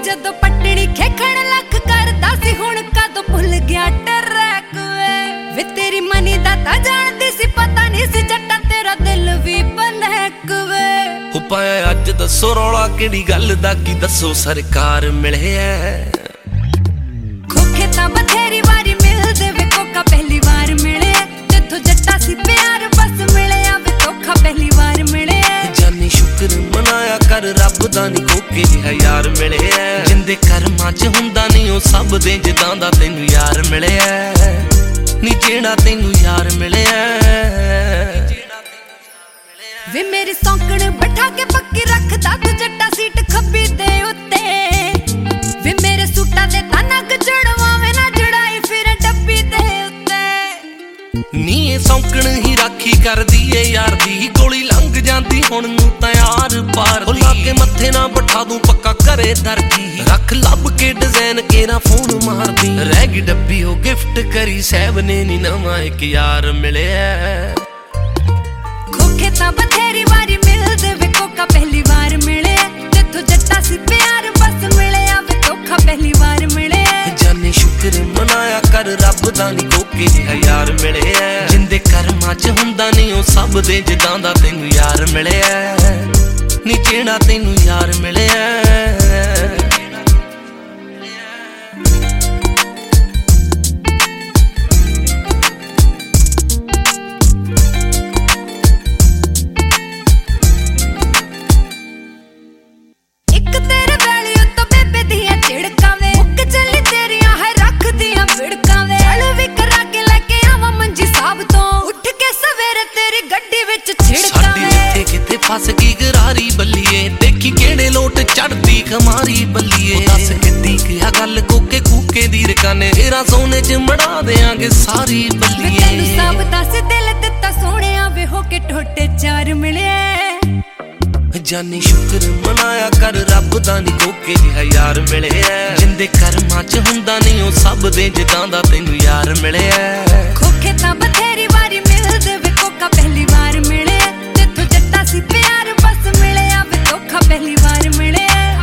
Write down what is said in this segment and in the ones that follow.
ਜਦੋਂ ਪੱਟੜੀ ਖੇਖਣ ਲੱਖ ਕਰਦਾ ਸੀ ਹੁਣ ਕਦੋਂ ਭੁੱਲ ਗਿਆ ਟਰੈਕ ਵੇ ਤੇਰੀ ਮਨੀ ਦਾ ਤਾਂ ਜਾਣਦੀ ਸੀ ਪਤਾ ਨਹੀਂ ਸੀ ਜੱਟਾ ਤੇਰਾ ਦਿਲ ਵੀ ਬਨੈਕ ਵੇ ਹੋ ਪਾਇਆ ਅੱਜ ਦੱਸੋ ਰੌਲਾ ਕਿਹੜੀ ਗੱਲ ਦਾ ਕੀ ਦੱਸੋ ਸਰਕਾਰ ਮਿਲਿਆ ਖੋਖੇ ਤਾਂ ਬਥੇਰੀ ਵਾਰੀ ਮਿਲਦੇ ਵੇ ਕੋਕਾ ਪਹਿਲੀ ਵਾਰ ਮਿਲਿਆ ਜਿੱਥੋਂ ਜੱਟਾ ਸੀ ਪਿਆਰ ਬਸ ਮਿਲਿਆ ਵੇ ਧੋਖਾ ਪਹਿਲੀ ਵਾਰ ਮਿਲਿਆ ਜਾਨੀ ਸ਼ੁਕਰ ਮਨਾਇਆ ਕਰ ਰੱਬ ਦਾ ਨੀ ਕੋਕੇ ਜਿਹਾ ਯਾਰ ਮਿਲਿਆ ਜਿੰਦੇ ਕਰਮਾਂ 'ਚ ਹੁੰਦਾ ਨਹੀਂ ਉਹ ਸਭ ਦੇ ਜਿੱਦਾਂ ਦਾ ਤੈਨੂੰ ਯਾਰ ਮਿਲਿਆ ਨੀ ਜਿਹੜਾ ਤੈਨੂੰ ਯਾਰ ਮਿਲਿਆ ਵੇ ਮੇਰੀ ਸੌਂਕਣ ਬਿਠਾ ਕੇ ਪੱਕੀ ਰੱਖਦਾ ਤੂੰ ਜੱਟਾ ਸੀਟ ਖੱਬੀ ਦੇ ਉੱਤੇ ਵੇ ਮੇਰੇ ਸੂਟਾਂ ਦੇ ਤਾਂ ਨੱਕ ਜੜਵਾਵੇਂ ਨਾ ਜੜਾਈ ਫਿਰ ਡੱਬੀ ਦੇ ਉੱਤੇ ਨੀ ਇਹ ਸੌਂਕਣ ਹੀ ਰਾਖੀ ਕਰਦੀ ਏ ਯਾਰ ਦੀ ਗੋਲੀ ਲੰਘ ਜਾਂਦੀ ਹੁਣ ਨੂੰ ਤਾਂ ਯਾਰ ਪਾਰ ਦੀ ਲਾ ਕੇ ਮੱਥੇ ਨਾ ਬਿਠਾ ਦੂੰ ਪੱਕਾ ਘਰੇ ਦਰਜੀ ਰੱਖ ਲੱਭ ਕੇ ਡਿਜ਼ਾਈਨ ਕੇਰਾ ਫੋਨ ਮਾਰਦੀ ਰਹਿ ਗਈ ਡੱਬੀ ਉਹ ਗਿਫਟ ਕਰੀ ਸਹਿਬ ਨੇ ਨੀ ਨਵਾਂ ਇੱਕ ਯਾਰ ਮਿਲਿਆ ਖੋਖੇ ਤਾਂ ਬਥੇਰੀ ਵਾਰੀ ਮਿਲਦੇ ਵੇ ਕੋਕਾ ਪਹਿਲੀ ਵਾਰ ਮਿਲਿਆ ਜਿੱਥੋਂ ਜੱਟਾ ਸੀ ਪਿਆਰ ਬਸ ਮਿਲਿਆ ਵੇ ਧੋਖਾ ਪਹਿਲੀ ਵਾਰ ਮਿਲਿਆ ਜਾਨੇ ਸ਼ੁਕਰ ਮਨਾਇਆ ਕਰ ਰੱਬ ਦਾ ਨੀ ਕੋਕੇ ਜਿਹਾ ਯਾਰ ਮਿਲਿਆ ਜਿੰਦੇ ਕਰਮਾਂ 'ਚ ਹੁੰਦਾ ਨਹੀਂ ਉਹ ਸਭ ਦੇ ਜਿੱਦਾਂ ਦਾ ਤੈਨੂੰ ਯਾਰ ਮਿਲਿਆ ਨੀ ਜਿਹੜਾ ਤੈਨੂੰ ਯਾਰ ਮਿਲਿਆ ਫਸ ਗਈ ਗਰਾਰੀ ਬੱਲੀਏ ਦੇਖੀ ਕਿਹੜੇ ਲੋਟ ਚੜਦੀ ਖਮਾਰੀ ਬੱਲੀਏ ਦੱਸ ਕਿੱਡੀ ਕਿਆ ਗੱਲ ਕੋਕੇ ਕੂਕੇ ਦੀ ਰਕਾਨੇ ਤੇਰਾ ਸੋਨੇ 'ਚ ਮੜਾ ਦੇਾਂਗੇ ਸਾਰੀ ਬੱਲੀਏ ਤੈਨੂੰ ਸਭ ਦੱਸ ਦਿਲ ਦਿੱਤਾ ਸੋਹਣਿਆ ਵੇ ਹੋ ਕੇ ਟੋਟੇ ਚਾਰ ਮਿਲਿਆ ਜਾਨੀ ਸ਼ੁਕਰ ਮਨਾਇਆ ਕਰ ਰੱਬ ਦਾ ਨੀ ਕੋਕੇ ਜਿਹਾ ਯਾਰ ਮਿਲਿਆ ਜਿੰਦੇ ਕਰਮਾਂ 'ਚ ਹੁੰਦਾ ਨਹੀਂ ਉਹ ਸਭ ਦੇ ਜਿੱਦਾਂ ਦਾ ਤੈਨੂੰ ਯਾਰ ਮਿਲਿਆ ਖੋਖੇ ਤਾਂ ਬਥੇਰੀ ਵਾਰੀ ਮਿਲਦੇ ਵੇ ਕੋਕਾ ਪਹਿਲੀ ਵਾਰ ਮਿਲਿਆ ਜਿੱਥੋਂ ਜੱਟਾ ਸੀ ਪਿਆਰ ਬਸ ਮਿਲਿਆ ਵੇ ਧੋਖਾ ਪਹਿਲੀ ਵਾਰ ਮਿਲਿਆ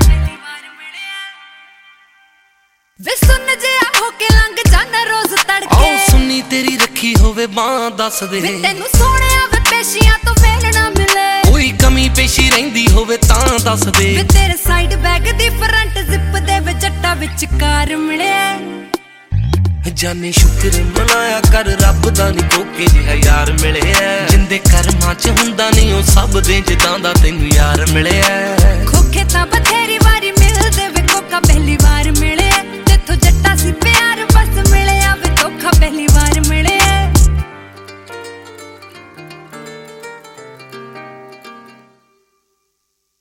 ਵੇ ਸੁਣ ਜਿਹਾ ਹੋ ਕੇ ਲੰਘ ਜਾਣਾ ਰੋਜ਼ ਤੜਕੇ ਆਓ ਸੁਣੀ ਤੇਰੀ ਰੱਖੀ ਹੋਵੇ ਬਾਂਹ ਦੱਸ ਦੇ ਤੈਨੂੰ ਸੋਹਣਿਆ ਵੇ ਪੇਸ਼ੀਆਂ ਤੋਂ ਵੇਲ ਨਾ ਮਿਲੇ ਕੋਈ ਕਮੀ ਪੇਸ਼ੀ ਰਹਿੰਦੀ ਹੋਵੇ ਤਾਂ ਦੱਸ ਦੇ ਵੇ ਤੇਰੇ ਸਾਈਡ ਬੈਗ ਦੀ ਫਰੰਟ ਜ਼ਿਪ ਦੇ ਵੇ ਜੱਟਾ ਵਿੱਚ ਕਾਰ ਮਿਲਿਆ ਜਾਨੇ ਸ਼ੁਕਰ ਮਨਾਇਆ ਕਰ ਰੱਬ ਦਾ ਨੀ ਕੋਕੇ ਜਿਹਾ ਯਾਰ ਮਿਲਿਆ ਜਿੰਦੇ ਕਰਮਾਂ 'ਚ ਹੁੰਦਾ ਨਹੀਂ ਉਹ ਸਭ ਦੇ ਜਿੱਦਾਂ ਦਾ ਤੈਨੂੰ ਯਾਰ ਮਿਲਿਆ ਖੋਖੇ ਤਾਂ ਬਥੇਰੀ